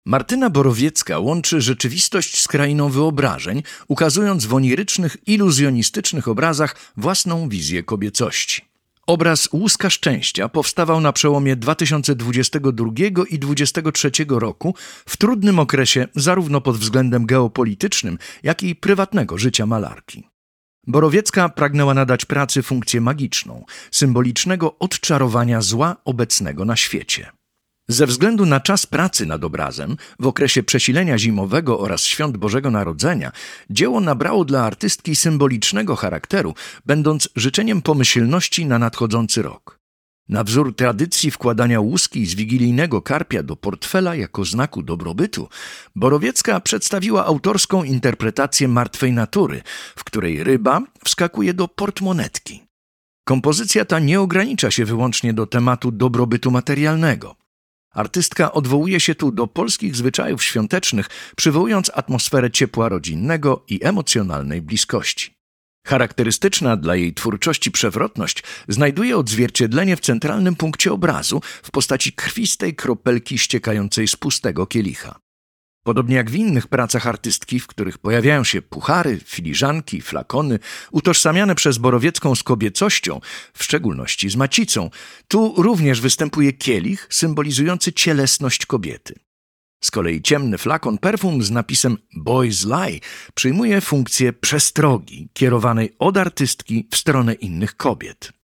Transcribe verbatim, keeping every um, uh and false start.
Martyna Borowiecka łączy rzeczywistość z krainą wyobrażeń, ukazując w onirycznych, iluzjonistycznych obrazach własną wizję kobiecości. Obraz Łuska Szczęścia powstawał na przełomie dwa tysiące dwudziestego drugiego i dwudziestego trzeciego roku w trudnym okresie zarówno pod względem geopolitycznym, jak i prywatnego życia malarki. Borowiecka pragnęła nadać pracy funkcję magiczną, symbolicznego odczarowania zła obecnego na świecie. Ze względu na czas pracy nad obrazem, w okresie przesilenia zimowego oraz świąt Bożego Narodzenia, dzieło nabrało dla artystki symbolicznego charakteru, będąc życzeniem pomyślności na nadchodzący rok. Na wzór tradycji wkładania łuski z wigilijnego karpia do portfela jako znaku dobrobytu, Borowiecka przedstawiła autorską interpretację martwej natury, w której ryba wskakuje do portmonetki. Kompozycja ta nie ogranicza się wyłącznie do tematu dobrobytu materialnego. Artystka odwołuje się tu do polskich zwyczajów świątecznych, przywołując atmosferę ciepła rodzinnego i emocjonalnej bliskości. Charakterystyczna dla jej twórczości przewrotność znajduje odzwierciedlenie w centralnym punkcie obrazu w postaci krwistej kropelki ściekającej z pustego kielicha. Podobnie jak w innych pracach artystki, w których pojawiają się puchary, filiżanki, flakony, utożsamiane przez Borowiecką z kobiecością, w szczególności z macicą, tu również występuje kielich symbolizujący cielesność kobiety. Z kolei ciemny flakon perfum z napisem Boy's Lie przyjmuje funkcję przestrogi kierowanej od artystki w stronę innych kobiet.